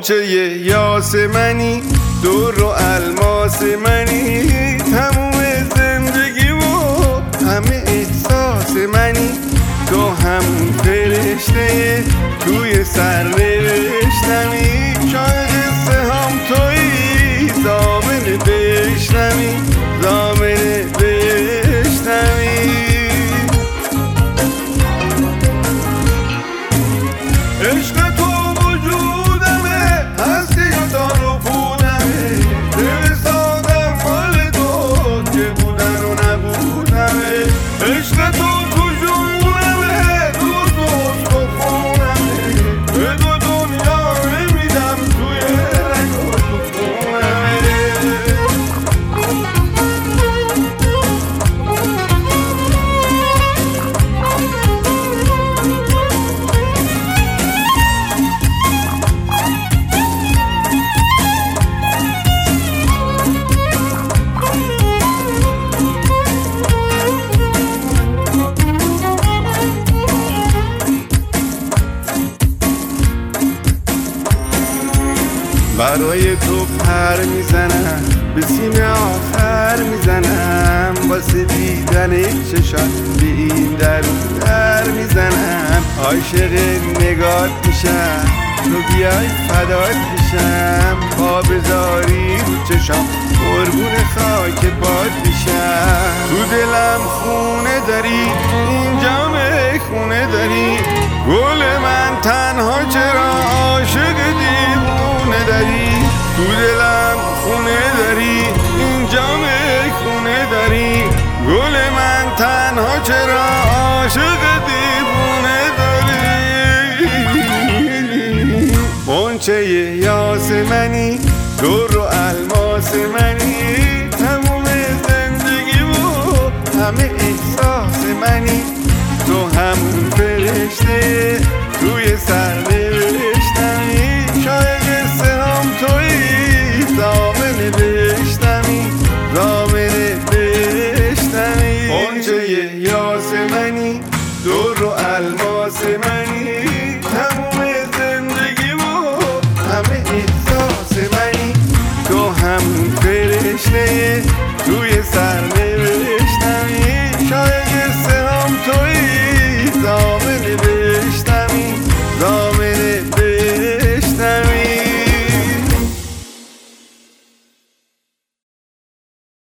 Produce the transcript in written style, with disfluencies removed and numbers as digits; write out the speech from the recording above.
غنچه یاسمنی، در و الماس منی، تموم زندگی و همه احساس منی. تو همون فرشته توی سرنوشتمی، شاید قصه هم تویی، ضامن بشنوی، ضامن بشنوی. عشق تو وجودمه، هستی و دار و پودمه، دل سادم مال تو که بودن و نبودمه. عشق تو تو جونمه، دوست و عشق و خونمه، به دو دنیا نمیدم توی رنگ و تو خونمه. برای تو پر میزنم، به سینه آخر میزنم، واسه دیدن چشات به این در میزنم. عاشق نگات میشم، تو بیای فدات میشم، پا بذاری رو چشام قربون خاک باد میشم. تو دلم خونه داری، اینجا خونه داری، گل من تنها چرا عاشق دیوونه داری. تو دلم خونه داری، اینجا خونه داری، گل من تنها چرا عاشق دیوونه داری. غنچه یاسمنی، در و الماس منی، تموم زندگی و همه احساس منی. تو همون فرشته توی سرنوشتمی، شاید قصه هم تویی، ضامن بشنوی، ضامن بشنوی. غنچه یاسمنی، در و الماس منی، تموم زندگی و همه احساس منی. تو همون فرشته توی سرنوشتمی،